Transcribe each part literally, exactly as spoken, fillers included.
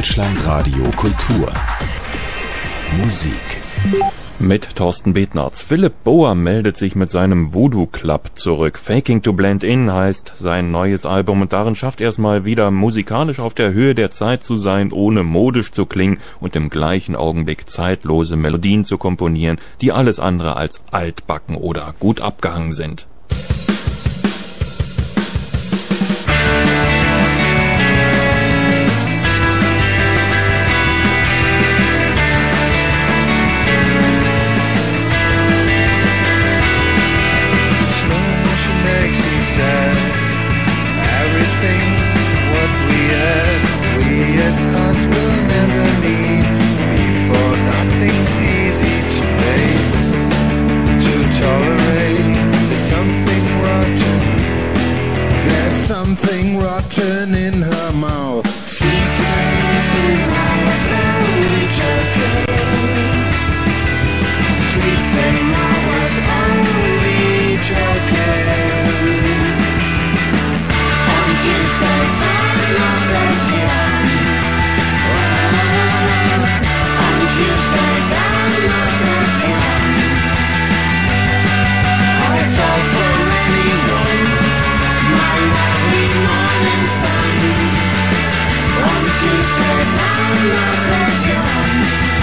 Deutschlandradio Kultur. Musik. Mit Thorsten Betnarz. Philipp Boa meldet sich mit seinem Voodoo Club zurück. Faking to Blend In heißt sein neues Album und darin schafft er es mal wieder musikalisch auf der Höhe der Zeit zu sein, ohne modisch zu klingen und im gleichen Augenblick zeitlose Melodien zu komponieren, die alles andere als altbacken oder gut abgehangen sind. Something rotten in her mouth. Sweet thing, I was only joking. Sweet thing, I was only joking. On Tuesdays I'm not as young. On Tuesdays I'm not as young. I fall for anyone. My lovely morning sun. On Tuesdays I'm not as young.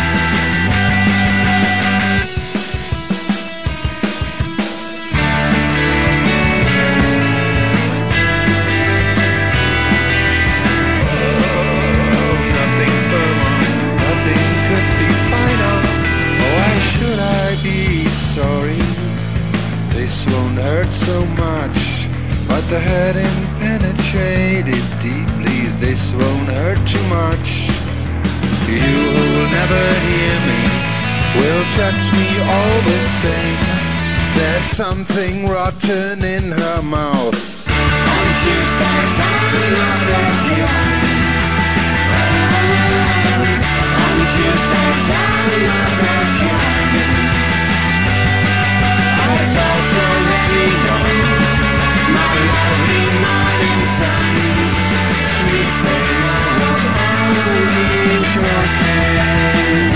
Oh, nothing firmer, nothing could be finer. Why should I be sorry? This won't hurt so much. But the hurting penetrated deeply. This won't hurt too much. You who will never hear me will judge me all the same. There's something rotten in her mouth. On Tuesdays I'm not as young. On Tuesdays I'm not as young. I fall for anyone. My lovely morning sun. Sweet thing, I was only joking.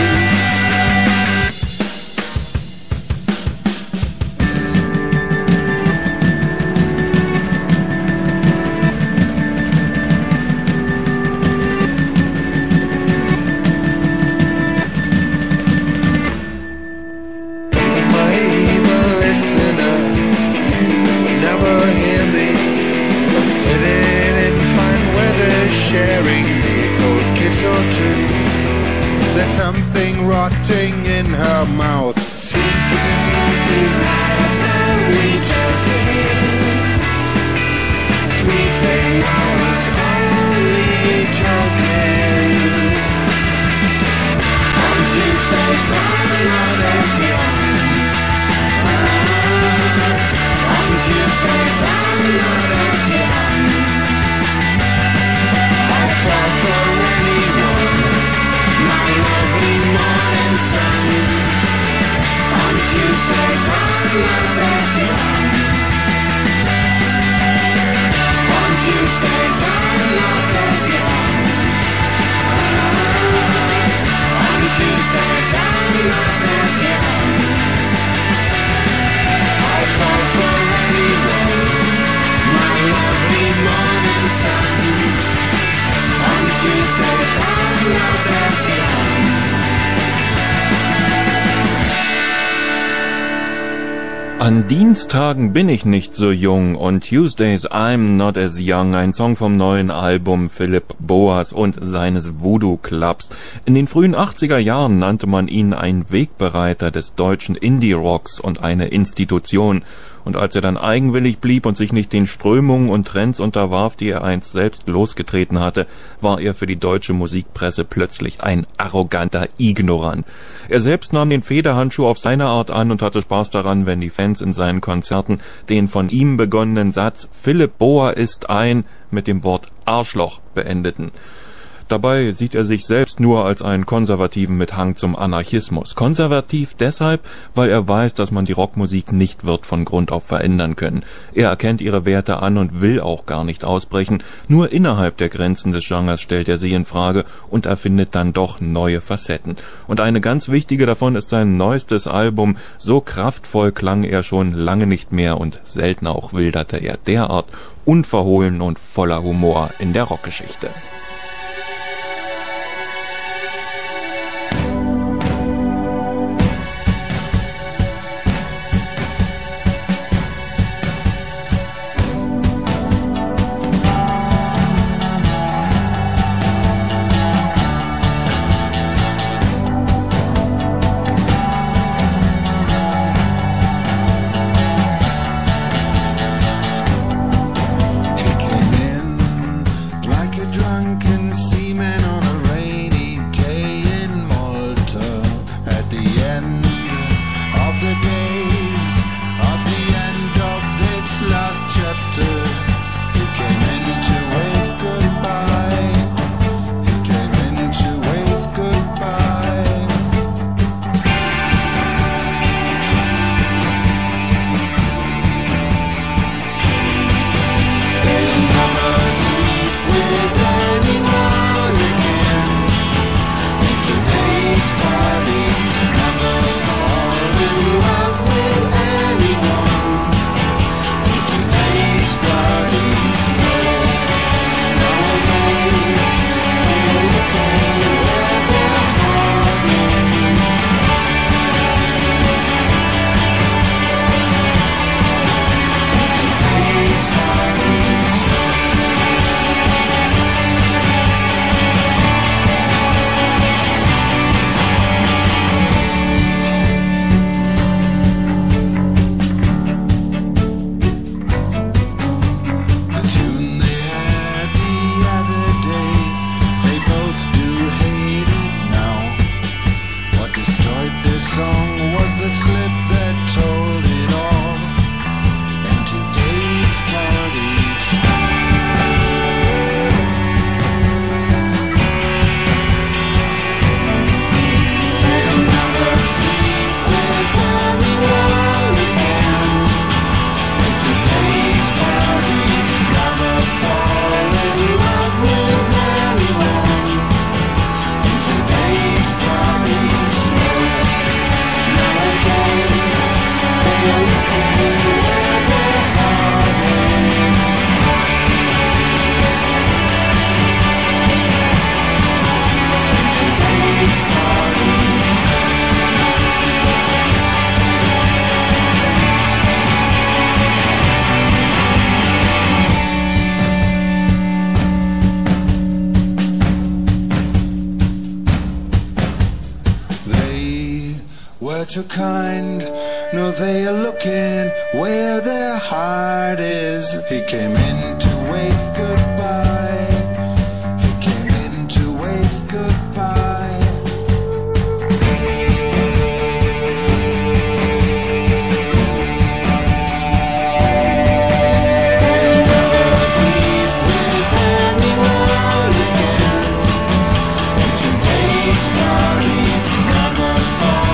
My evil listener will never hear me. But sitting in fine weather, sharing me a cold kiss or two. There's something rotting in her mouth. Sweet thing, I was only joking. Sweet thing, I was only joking. On Tuesdays I'm not as young. On Tuesdays I'm not as young. I fall for anyone. My lovely morning sun. On Tuesdays I'm not as young. On Tuesdays I'm not as young. On Tuesdays I'm not as young. I fall for anyone. My lovely morning sun. On Tuesdays I'm not as young. An Dienstagen bin ich nicht so jung und Tuesdays I'm not as young, ein Song vom neuen Album Philipp Boas und seines Voodoo Clubs. In den frühen achtziger Jahren nannte man ihn ein Wegbereiter des deutschen Indie-Rocks und eine Institution. Und als er dann eigenwillig blieb und sich nicht den Strömungen und Trends unterwarf, die er einst selbst losgetreten hatte, war er für die deutsche Musikpresse plötzlich ein arroganter Ignorant. Er selbst nahm den Federhandschuh auf seine Art an und hatte Spaß daran, wenn die Fans in seinen Konzerten den von ihm begonnenen Satz "Philipp Boa ist ein" mit dem Wort Arschloch beendeten. Dabei sieht er sich selbst nur als einen Konservativen mit Hang zum Anarchismus. Konservativ deshalb, weil er weiß, dass man die Rockmusik nicht wird von Grund auf verändern können. Er erkennt ihre Werte an und will auch gar nicht ausbrechen. Nur innerhalb der Grenzen des Genres stellt er sie in Frage und erfindet dann doch neue Facetten. Und eine ganz wichtige davon ist sein neuestes Album. So kraftvoll klang er schon lange nicht mehr und selten auch wilderte er derart unverhohlen und voller Humor in der Rockgeschichte. Too kind, no, they are looking where their heart is. He came in to wave goodbye. He came in to wave goodbye. They'll never sleep with anyone again. In today's party, never fall.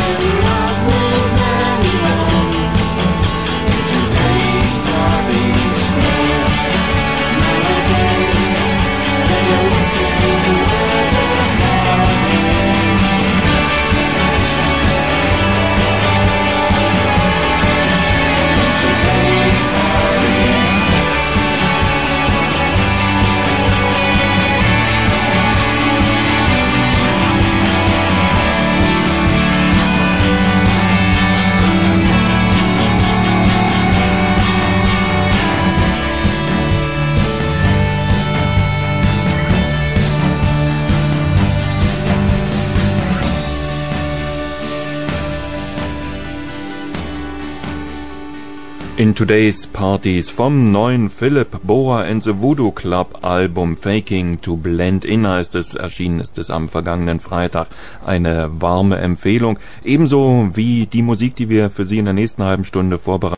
In Today's Parties vom neuen Philip Boa and the Voodoo Club Album Faking to Blend In heißt es, erschienen ist es am vergangenen Freitag. Eine warme Empfehlung, ebenso wie die Musik, die wir für Sie in der nächsten halben Stunde vorbereiten.